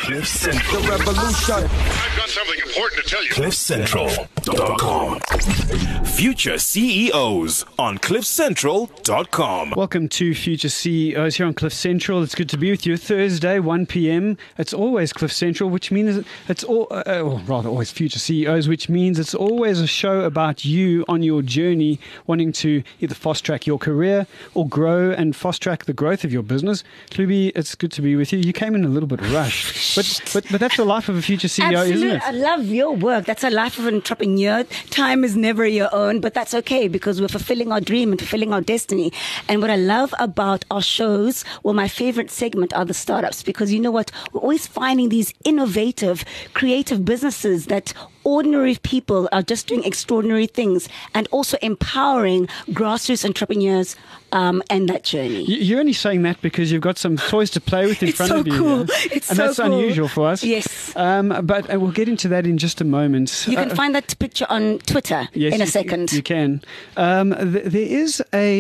Cliff Central. The revolution. I've got something important to tell you. CliffCentral.com. Future CEOs on CliffCentral.com. Welcome to Future CEOs here on Cliff Central. It's good to be with you. Thursday, 1 p.m. It's always Cliff Central, which means it's always Future CEOs, which means it's always a show about you on your journey, wanting to either fast track your career or grow and fast track the growth of your business. Klubi, it's good to be with you. You came in a little bit rushed, but that's the life of a future CEO, Absolutely. isn't it? I love your work. That's a life of an entrepreneur. Time is never your own, but that's okay because we're fulfilling our dream and fulfilling our destiny. And what I love about our shows, well, my favorite segment are the startups, because you know what? We're always finding these innovative, creative businesses that ordinary people are just doing extraordinary things, and also empowering grassroots entrepreneurs and that journey. You're only saying that because you've got some toys to play with in front of you. Cool. Yeah? It's and so that's cool. unusual for us. Yes. But we'll get into that in just a moment. You can find that picture on Twitter in a second. You can. There is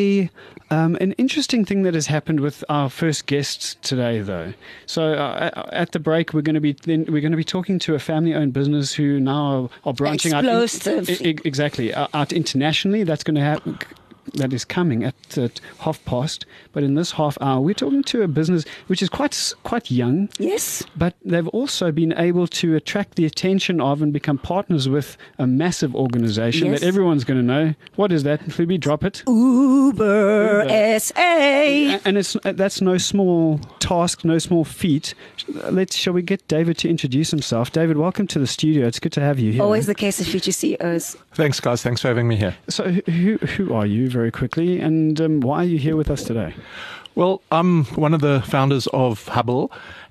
an interesting thing that has happened with our first guests today, though. So at the break, we're going to be talking to a family-owned business who now are branching Explosive. out internationally. That's going to happen. That is coming at past. But in this half hour, we're talking to a business which is quite young. Yes. But they've also been able to attract the attention of and become partners with a massive organization that everyone's going to know. What is that? Phoebe, drop it. Uber SA. And that's no small task, no small feat. Shall we get David to introduce himself? David, welcome to the studio. It's good to have you here. Always the case of future CEOs. Thanks, guys. Thanks for having me here. So who are you, very quickly, and why are you here with us today? Well, I'm one of the founders of Hubble,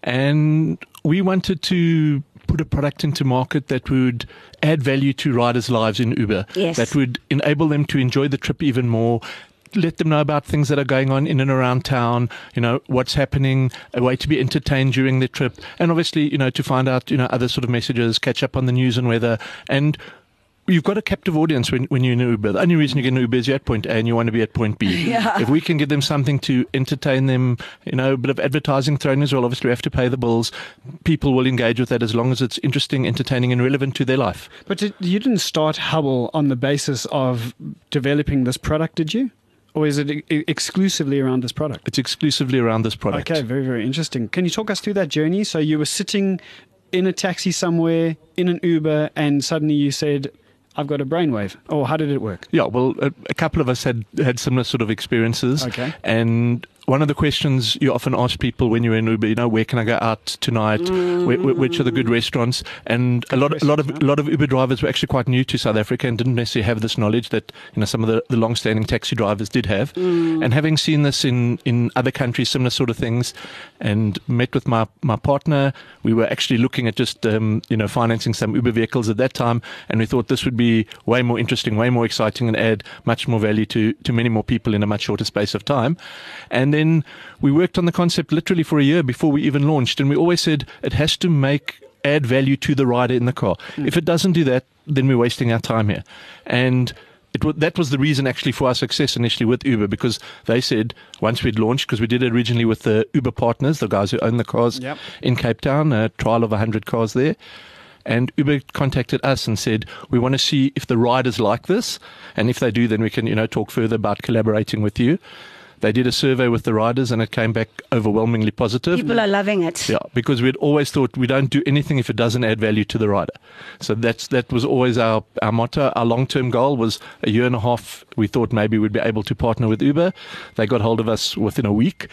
and we wanted to put a product into market that would add value to riders' lives in Uber. Yes. That would enable them to enjoy the trip even more, let them know about things that are going on in and around town, what's happening, a way to be entertained during the trip, and obviously, to find out, other sort of messages, catch up on the news and weather. And you've got a captive audience when you're in Uber. The only reason you get an Uber is you're at point A and you want to be at point B. Yeah. If we can give them something to entertain them, a bit of advertising thrown as well, obviously we have to pay the bills. People will engage with that as long as it's interesting, entertaining and relevant to their life. But you didn't start Hubble on the basis of developing this product, did you? Or is it exclusively around this product? It's exclusively around this product. Okay, very, very interesting. Can you talk us through that journey? So you were sitting in a taxi somewhere, in an Uber, and suddenly you said, I've got a brainwave. Or how did it work? Yeah, well, a couple of us had similar sort of experiences. Okay. And one of the questions you often ask people when you're in Uber, where can I go out tonight? Which are the good restaurants? And a lot of Uber drivers were actually quite new to South Africa and didn't necessarily have this knowledge that some of the long-standing taxi drivers did have. And having seen this in other countries, similar sort of things, and met with my partner, we were actually looking at just financing some Uber vehicles at that time, and we thought this would be way more interesting, way more exciting, and add much more value to many more people in a much shorter space of time. And then we worked on the concept literally for a year before we even launched. And we always said it has to add value to the rider in the car. If it doesn't do that, then we're wasting our time here. And that was the reason actually for our success initially with Uber, because they said once we'd launched, because we did it originally with the Uber partners, the guys who own the cars in Cape Town, a trial of 100 cars there. And Uber contacted us and said, we want to see if the riders like this. And if they do, then we can, talk further about collaborating with you. They did a survey with the riders and it came back overwhelmingly positive. People are loving it. Yeah, because we'd always thought we don't do anything if it doesn't add value to the rider. So that was always our motto. Our long-term goal was a year and a half. We thought maybe we'd be able to partner with Uber. They got hold of us within a week,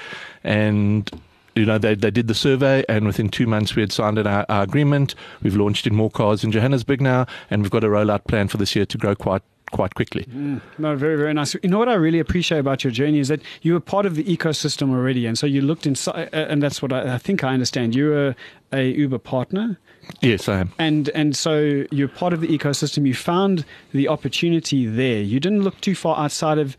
and they did the survey, and within 2 months we had signed our agreement. We've launched in more cars in Johannesburg now, and we've got a rollout plan for this year to grow quite quickly. No, very, very nice. You know what I really appreciate about your journey is that you were part of the ecosystem already, and so you looked inside, and that's what I think I understand. You were a Uber partner. Yes, I am. And so you're part of the ecosystem. You found the opportunity there. You didn't look too far outside of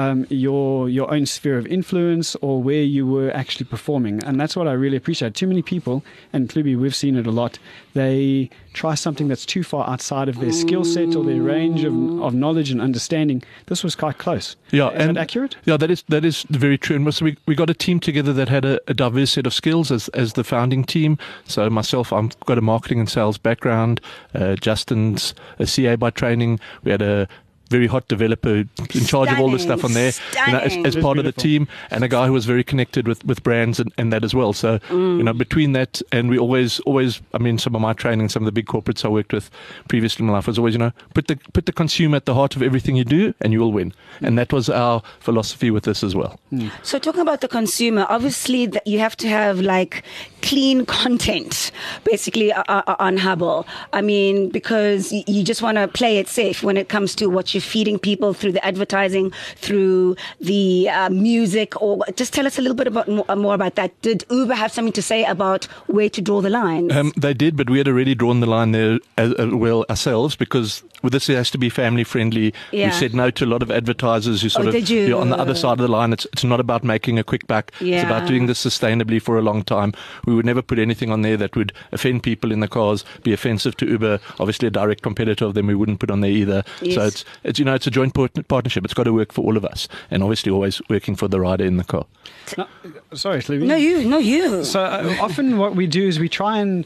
your own sphere of influence or where you were actually performing. And that's what I really appreciate. Too many people, and Klubi, we've seen it a lot, they try something that's too far outside of their skill set or their range of knowledge and understanding. This was quite close. Yeah, is that accurate? Yeah, that is very true. And so we got a team together that had a diverse set of skills as the founding team. So myself, I've got a marketing and sales background. Justin's a CA by training. We had a very hot developer in charge of all the stuff on there, as part of the team, and a guy who was very connected with brands and that as well. So, between that, and we always, I mean, some of my training, some of the big corporates I worked with previously in my life was always, put the consumer at the heart of everything you do, and you will win. And that was our philosophy with this as well. So talking about the consumer, obviously you have to have like clean content, basically on Hubble. I mean, because you just want to play it safe when it comes to what you're feeding people through the advertising, through the music, or just tell us a little bit more about that. Did Uber have something to say about where to draw the lines? They did, but we had already drawn the line there as well ourselves, because with this it has to be family friendly. Yeah. We said no to a lot of advertisers who you're on the other side of the line. It's not about making a quick buck. Yeah. It's about doing this sustainably for a long time. We would never put anything on there that would offend people in the cars, be offensive to Uber. Obviously a direct competitor of them we wouldn't put on there either. Yes. So it's a joint partnership. It's got to work for all of us, and obviously always working for the rider in the car. No, sorry, Sleepy. No, you. So often what we do is we try and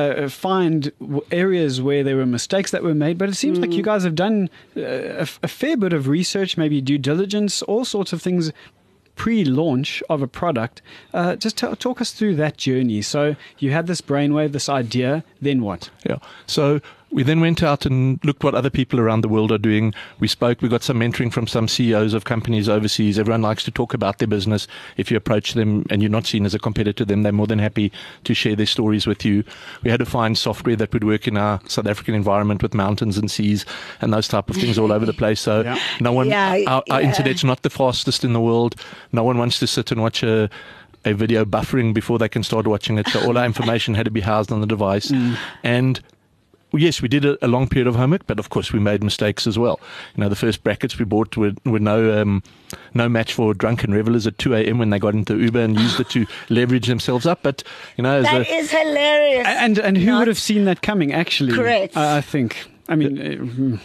find areas where there were mistakes that were made, but it seems like you guys have done a fair bit of research, maybe due diligence, all sorts of things pre-launch of a product. Just talk us through that journey. So you had this brainwave, this idea, then what? Yeah. So we then went out and looked what other people around the world are doing. We got some mentoring from some CEOs of companies overseas. Everyone likes to talk about their business. If you approach them and you're not seen as a competitor to them, they're more than happy to share their stories with you. We had to find software that would work in our South African environment with mountains and seas and those type of things all over the place. So our internet's not the fastest in the world. No one wants to sit and watch a video buffering before they can start watching it. So all our information had to be housed on the device. And yes, we did a long period of homework, but of course we made mistakes as well. The first brackets we bought were no match for drunken revelers at 2 a.m. when they got into Uber and used it to leverage themselves up. But that is hilarious. And who would have seen that coming? Actually, correct. I think. I mean,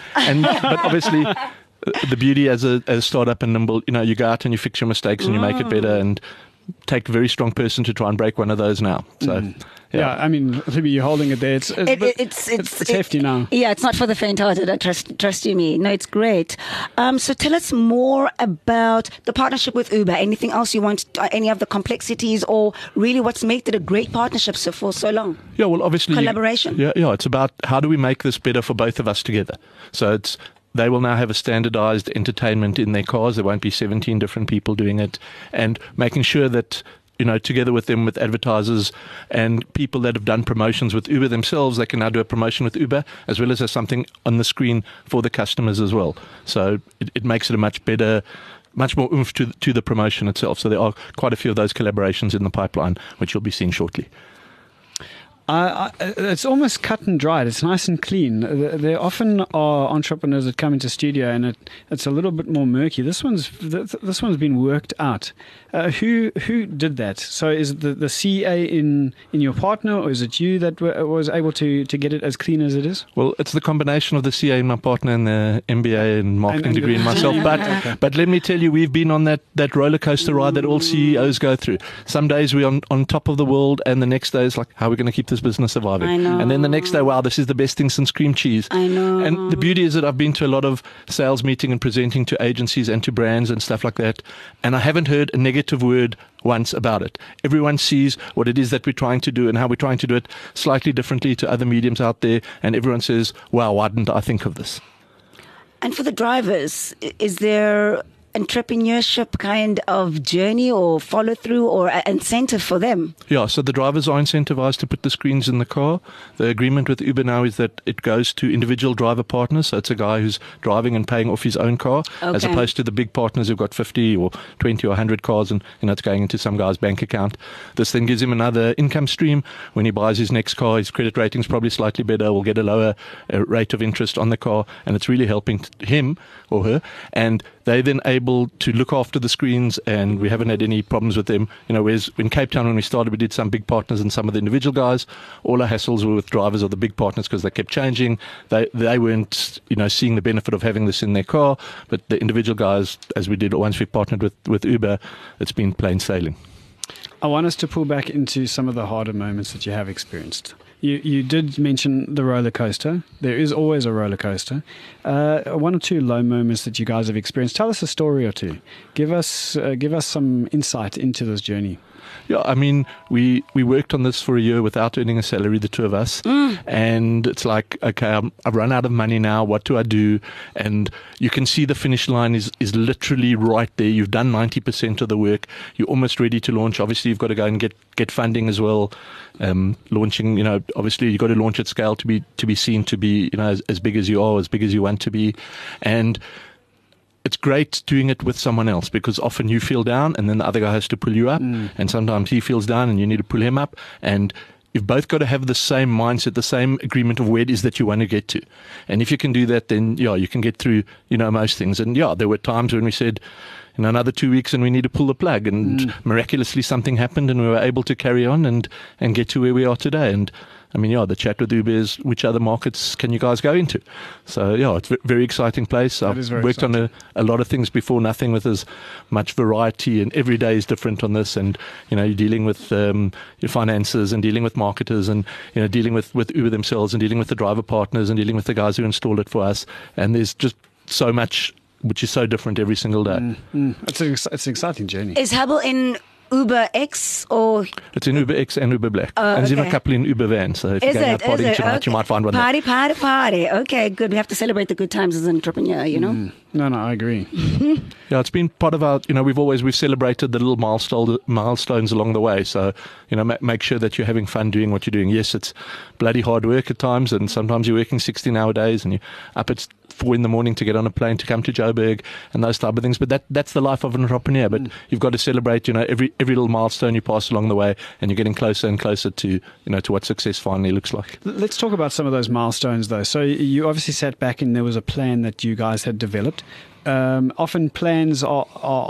but obviously. The beauty as a startup and nimble, you go out and you fix your mistakes and you make it better, and take a very strong person to try and break one of those now. So, yeah, I mean, you're holding it there. It's hefty now. Yeah, it's not for the faint-hearted. Trust you me. No, it's great. So tell us more about the partnership with Uber. Anything else you want? Any of the complexities, or really what's made it a great partnership for so long? Yeah, well, obviously collaboration. Yeah, it's about how do we make this better for both of us together. So they will now have a standardized entertainment in their cars. There won't be 17 different people doing it, and making sure that, together with them, with advertisers and people that have done promotions with Uber themselves, they can now do a promotion with Uber as well as have something on the screen for the customers as well. So it makes it a much better, much more oomph to the promotion itself. So there are quite a few of those collaborations in the pipeline, which you'll be seeing shortly. It's almost cut and dried. It's nice and clean. There often are entrepreneurs that come into studio and it's a little bit more murky. This one's been worked out. Who did that? So is it the CA in your partner, or is it you that was able to get it as clean as it is? Well, it's the combination of the CA in my partner and the MBA and marketing degree in myself. But let me tell you, we've been on that roller coaster ride that all CEOs go through. Some days we're on top of the world, and the next day is like, how are we going to keep this business surviving? I know. And then the next day, wow, this is the best thing since cream cheese. I know. And the beauty is that I've been to a lot of sales meeting and presenting to agencies and to brands and stuff like that, and I haven't heard a negative word once about it. Everyone sees what it is that we're trying to do and how we're trying to do it slightly differently to other mediums out there, and everyone says, wow, why didn't I think of this? And for the drivers, is there entrepreneurship kind of journey or follow through or incentive for them? Yeah, so the drivers are incentivized to put the screens in the car. The agreement with Uber now is that it goes to individual driver partners. So it's a guy who's driving and paying off his own car, as opposed to the big partners who've got 50 or 20 or 100 cars and it's going into some guy's bank account. This then gives him another income stream. When he buys his next car, his credit rating's probably slightly better, will get a lower rate of interest on the car, and it's really helping him or her. And they then able to look after the screens, and we haven't had any problems with them. Whereas in Cape Town when we started, we did some big partners and some of the individual guys. All our hassles were with drivers of the big partners because they kept changing. They weren't, seeing the benefit of having this in their car. But the individual guys, as we did once we partnered with Uber, it's been plain sailing. I want us to pull back into some of the harder moments that you have experienced. You did mention the roller coaster. There is always a roller coaster. One or two low moments that you guys have experienced. Tell us a story or two. Give us some insight into this journey. Yeah, I mean, we worked on this for a year without earning a salary, the two of us. And it's like, okay, I've run out of money now. What do I do? And you can see the finish line is literally right there. You've done 90% of the work. You're almost ready to launch. Obviously, you've got to go and get funding as well. Launching, obviously you've got to launch at scale to be seen to be, as big as you are, as big as you want to be. And it's great doing it with someone else because often you feel down and then the other guy has to pull you up, and sometimes he feels down and you need to pull him up, and you've both got to have the same mindset, the same agreement of where it is that you want to get to. And if you can do that, then you can get through most things. And there were times when we said another 2 weeks and we need to pull the plug, and miraculously something happened and we were able to carry on and get to where we are today. And I mean, the chat with Uber is which other markets can you guys go into? So, it's a very exciting place. I've worked on a lot of things before, nothing with as much variety, and every day is different on this. And, you're dealing with your finances and dealing with marketers and, dealing with Uber themselves and dealing with the driver partners and dealing with the guys who install it for us. And there's just so much which is so different every single day. It's an exciting journey. Is Hubble in Uber X or? It's in Uber X and Uber Black. And there's even a couple in Uber Van. So if you're going out partying tonight, you might find one there. Party. Okay, good. We have to celebrate the good times as an entrepreneur, No, I agree. It's been part of our, we've celebrated the little milestones along the way. So, make sure that you're having fun doing what you're doing. Yes, it's bloody hard work at times, and sometimes you're working 16-hour days and you're up at 4 a.m. to get on a plane to come to Joburg and those type of things. But that's the life of an entrepreneur. But you've got to celebrate, every little milestone you pass along the way, and you're getting closer and closer to, to what success finally looks like. Let's talk about some of those milestones, though. So you obviously sat back and there was a plan that you guys had developed. Often plans are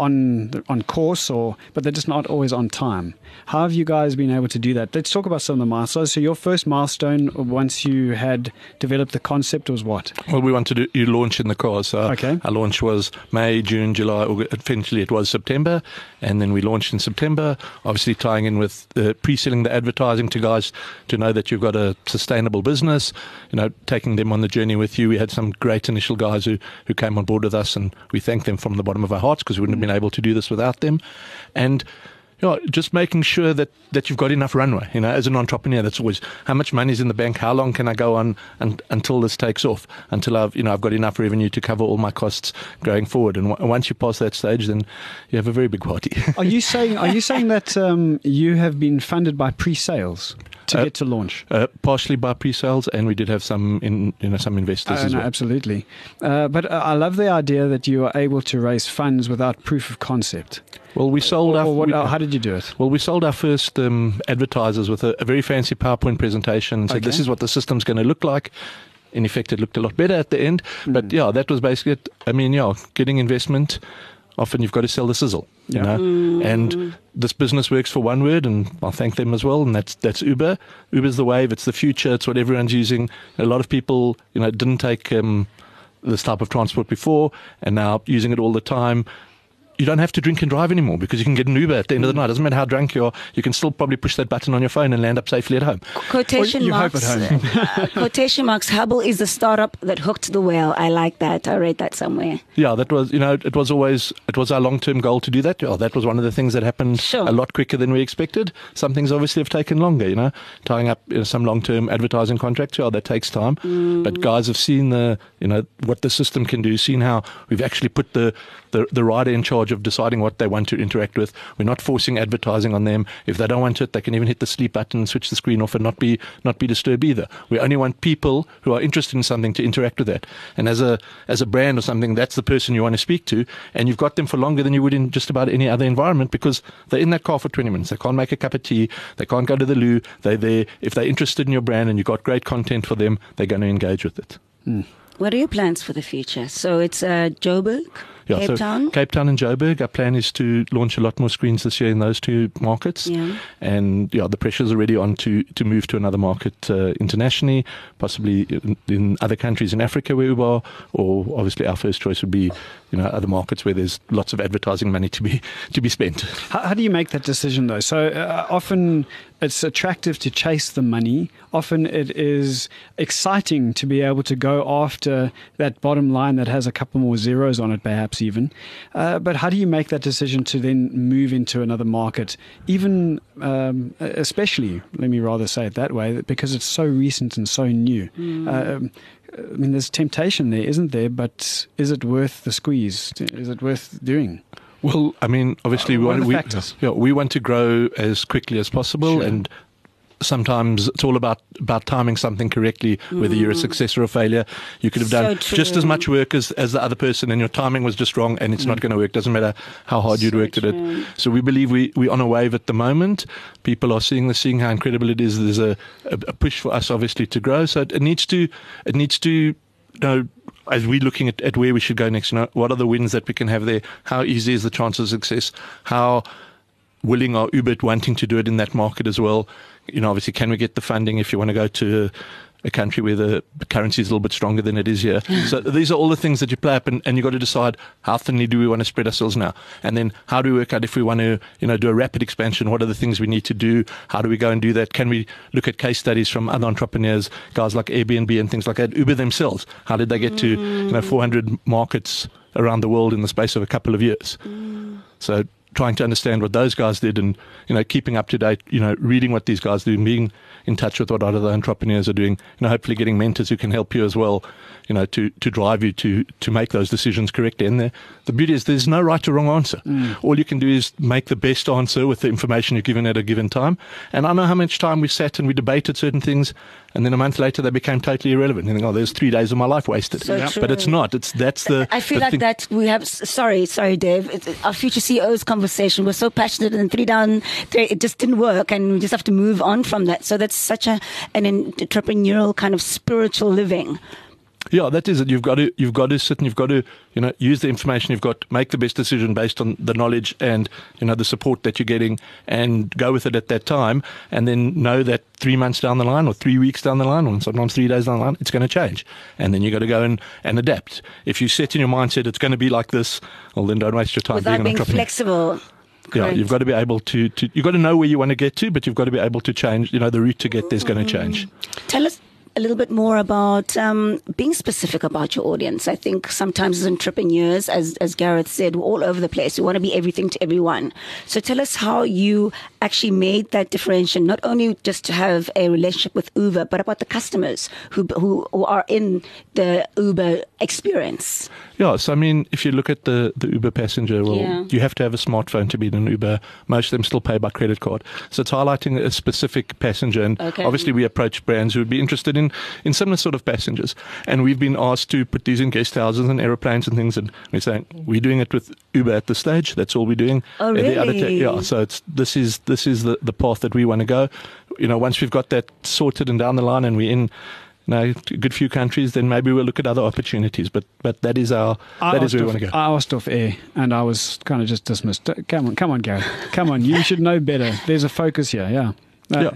on course, but they're just not always on time. How have you guys been able to do that? Let's talk about some of the milestones. So your first milestone, once you had developed the concept, was what? Well, we wanted to launch in the car. So our launch was May, June, July, August. Eventually it was September, and then we launched in September, obviously tying in with pre-selling the advertising to guys to know that you've got a sustainable business, taking them on the journey with you. We had some great initial guys who came on board with us, and we thank them from the bottom of our hearts because we wouldn't have been able to do this without them. And just making sure that you've got enough runway. As an entrepreneur, that's always how much money is in the bank, how long can I go on until this takes off, until I've got enough revenue to cover all my costs going forward. And once you pass that stage, then you have a very big party. Are you saying that you have been funded by pre-sales to get to launch? Partially by pre-sales, and we did have some some investors as well. Absolutely. But I love the idea that you are able to raise funds without proof of concept. Well, we sold how did you do it? Well, we sold our first advertisers with a very fancy PowerPoint presentation and said, this is what the system's going to look like. In effect, it looked a lot better at the end. But that was basically it. I mean, getting investment, often you've got to sell the sizzle, And this business works for one word, and I'll thank them as well, and that's Uber. Uber's the wave. It's the future. It's what everyone's using. A lot of people, didn't take this type of transport before, and now using it all the time. You don't have to drink and drive anymore because you can get an Uber at the end of the night. It doesn't matter how drunk you are. You can still probably push that button on your phone and land up safely at home. Quotation marks. Hope at home. Quotation marks. Hubble is the startup that hooked the whale. I like that. I read that somewhere. Yeah, that was, it was our long-term goal to do that. That was one of the things that happened a lot quicker than we expected. Some things obviously have taken longer, tying up some long-term advertising contracts. That takes time. But guys have seen what the system can do, seen how we've actually put the rider in charge of deciding what they want to interact with. We're not forcing advertising on them. If they don't want it, they can even hit the sleep button and switch the screen off and not be disturbed either. We only want people who are interested in something to interact with that. And as a brand or something, that's the person you want to speak to, and you've got them for longer than you would in just about any other environment because they're in that car for 20 minutes. They can't make a cup of tea. They can't go to the loo. They're there. If they're interested in your brand and you've got great content for them, they're going to engage with it. What are your plans for the future? So it's Joburg? Yeah, Cape Town? Cape Town and Joburg. Our plan is to launch a lot more screens this year in those two markets. Yeah. And the pressure's already on to move to another market internationally, possibly in other countries in Africa where we are, or obviously our first choice would be, other markets where there's lots of advertising money to be spent. How do you make that decision, though? So often it's attractive to chase the money. Often it is exciting to be able to go after that bottom line that has a couple more zeros on it, perhaps even. But how do you make that decision to then move into another market, even especially, let me rather say it that way, because it's so recent and so new? There's temptation there, isn't there? But is it worth the squeeze? Is it worth doing? Well, obviously we want to grow as quickly as possible, Sure. and sometimes it's all about timing something correctly, whether you're a success or a failure. You could have done just as much work as the other person, and your timing was just wrong, and it's not going to work. Doesn't matter how hard you'd worked at it. So we believe we're on a wave at the moment. People are seeing how incredible it is. There's a push for us, obviously, to grow. So it needs to as we're looking at where we should go next, what are the wins that we can have there? How easy is the chance of success? How willing are Uber wanting to do it in that market as well? Obviously, can we get the funding if you want to go to a country where the currency is a little bit stronger than it is here? So these are all the things that you play up, and you've got to decide how thinly do we want to spread ourselves now, and then how do we work out if we want to do a rapid expansion? What are the things we need to do? How do we go and do that? Can we look at case studies from other entrepreneurs, guys like Airbnb and things like that? Uber themselves, how did they get to 400 markets around the world in the space of a couple of years? So trying to understand what those guys did, and keeping up to date, reading what these guys do, and being in touch with what other entrepreneurs are doing, hopefully getting mentors who can help you as well, to drive you to make those decisions correctly. And the beauty is there's no right or wrong answer. All you can do is make the best answer with the information you're given at a given time. And I know how much time we sat and we debated certain things, and then a month later they became totally irrelevant. You think, there's 3 days of my life wasted. So But it's not. I feel like that we have. Sorry, Dave. Our future CEO's conversation. We're so passionate, and it just didn't work, and we just have to move on from that. So that's such an entrepreneurial kind of spiritual living. Yeah, that is it. You've got to sit and you've got to, use the information you've got, make the best decision based on the knowledge and, the support that you're getting, and go with it at that time, and then know that 3 months down the line, or 3 weeks down the line, or sometimes 3 days down the line, it's going to change. And then you've got to go and adapt. If you set in your mindset it's going to be like this, well, then don't waste your time without being entrepreneur. flexible. Yeah, you've got to be able to you've got to know where you want to get to, but you've got to be able to change, the route to get there is going to change. Tell us a little bit more about being specific about your audience. I think sometimes as entrepreneurs, as Gareth said, we're all over the place. We want to be everything to everyone. So tell us how you actually made that differentiation, not only just to have a relationship with Uber, but about the customers who are in the Uber experience. Yeah, so if you look at the Uber passenger, you have to have a smartphone to be in an Uber. Most of them still pay by credit card. So it's highlighting a specific passenger. And obviously we approach brands who would be interested in similar sort of passengers. And we've been asked to put these in guest houses and aeroplanes and things. And we're saying, we're doing it with Uber at this stage. That's all we're doing. Oh, really? So this is the path that we want to go. Once we've got that sorted and down the line, and we're in a good few countries, then maybe we'll look at other opportunities. But that is where we want to go. I asked off air, and I was kind of just dismissed. Come on, Gary. Come on, you should know better. There's a focus here. Yeah. Yeah,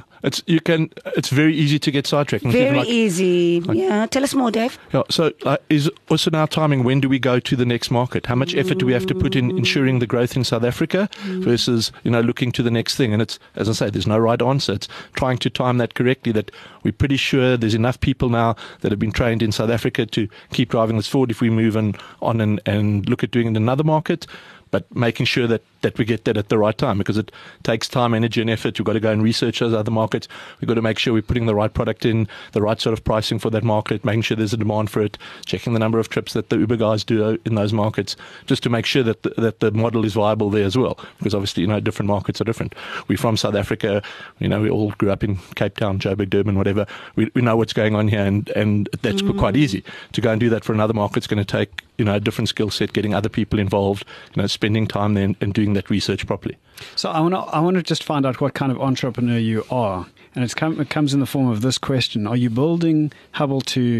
it's very easy to get sidetracked. Very easy. Tell us more, Dave. Yeah, so is also now timing, when do we go to the next market? How much effort do we have to put in ensuring the growth in South Africa versus, looking to the next thing? And it's, as I say, there's no right answer. It's trying to time that correctly, that we're pretty sure there's enough people now that have been trained in South Africa to keep driving this forward if we move on and look at doing it in another market. But making sure that we get that at the right time, because it takes time, energy and effort. We've got to go and research those other markets. We've got to make sure we're putting the right product in, the right sort of pricing for that market, making sure there's a demand for it, checking the number of trips that the Uber guys do in those markets, just to make sure that the model is viable there as well. Because obviously, different markets are different. We're from South Africa. We all grew up in Cape Town, Joburg, Durban, whatever. We know what's going on here, and that's quite easy. To go and do that for another market, it's going to take a different skill set, getting other people involved, spending time there and doing that research properly. So I want to just find out what kind of entrepreneur you are, and it comes in the form of this question: are you building Hubble to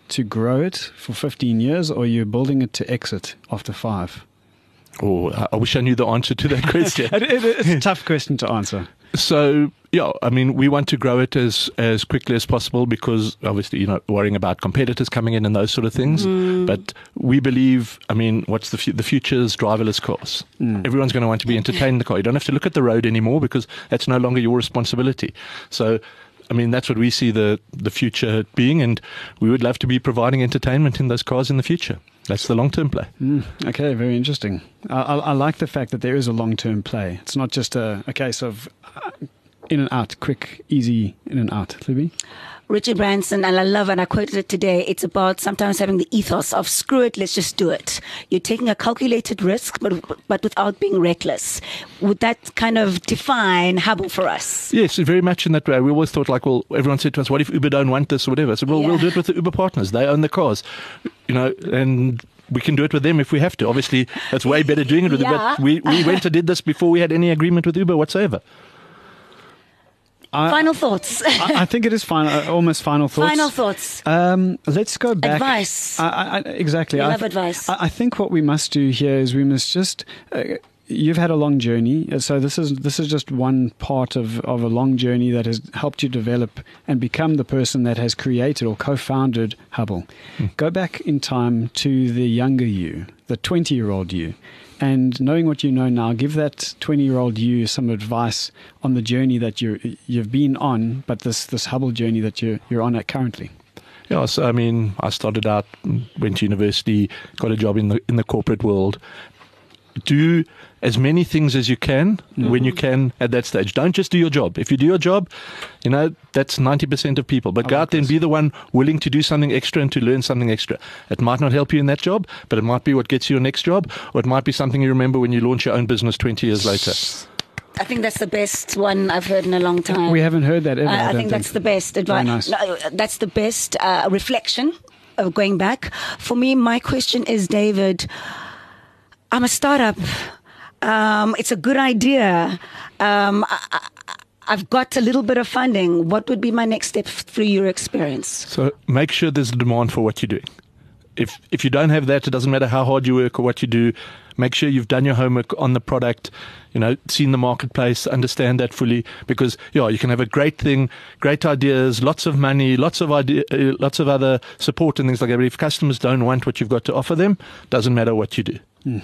to grow it for 15 years, or you're building it to exit after 5? Oh, I wish I knew the answer to that question. It's a tough question to answer. So, yeah, I mean, we want to grow it as quickly as possible because obviously, worrying about competitors coming in and those sort of things. But we believe, I mean, what's the future's driverless cars? Everyone's going to want to be entertained in the car. You don't have to look at the road anymore because that's no longer your responsibility. So, I mean, that's what we see the future being, and we would love to be providing entertainment in those cars in the future. That's the long-term play. Okay, very interesting. I like the fact that there is a long-term play. It's not just a case of in and out, quick, easy, in and out. Libby? Richard Branson, and I love, and I quoted it today, it's about sometimes having the ethos of screw it, let's just do it. You're taking a calculated risk, but without being reckless. Would that kind of define Hubble for us? Yes, very much in that way. We always thought well, everyone said to us, what if Uber don't want this or whatever? I said, we'll do it with the Uber partners. They own the cars, and we can do it with them if we have to. Obviously, that's way better doing it with them, but we went and did this before we had any agreement with Uber whatsoever. Final thoughts. I think it is almost final thoughts. Final thoughts. Let's go back. Advice. Exactly. We love advice. I think what we must do here is we must just. You've had a long journey, so this is just one part of a long journey that has helped you develop and become the person that has created or co-founded Hubble. Go back in time to the younger you, the 20-year-old you. And knowing what you know now, give that 20-year-old you some advice on the journey that you've been on, but this Hubble journey that you're on currently. Yeah, so I mean, I started out, went to university, got a job in the corporate world. Do as many things as you can when you can at that stage. Don't just do your job. If you do your job, that's 90% of people. But go out there and be the one willing to do something extra and to learn something extra. It might not help you in that job, but it might be what gets you your next job, or it might be something you remember when you launch your own business 20 years later. I think that's the best one I've heard in a long time. We haven't heard that ever. I think that's the best advice. Nice. No, that's the best reflection of going back. For me, my question is, David, I'm a startup. It's a good idea. I've got a little bit of funding. What would be my next step through your experience? So make sure there's a demand for what you're doing. If you don't have that, it doesn't matter how hard you work or what you do. Make sure you've done your homework on the product, seen the marketplace, understand that fully. Because you can have a great thing, great ideas, lots of money, lots of other support and things like that. But if customers don't want what you've got to offer them, doesn't matter what you do.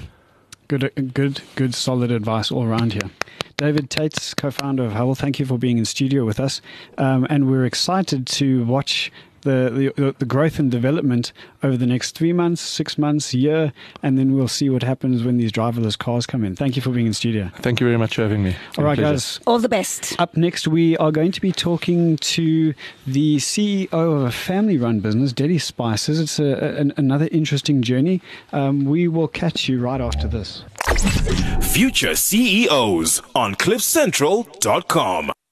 Good, solid advice all around here. David Taitz, co-founder of Hubble, thank you for being in studio with us. And we're excited to watch the growth and development over the next 3 months, 6 months, a year, and then we'll see what happens when these driverless cars come in. Thank you for being in studio. Thank you very much for having me. All right, guys. All the best. Up next, we are going to be talking to the CEO of a family-run business, Daddy Spices. It's another interesting journey. We will catch you right after this. Future CEOs on CliffCentral.com.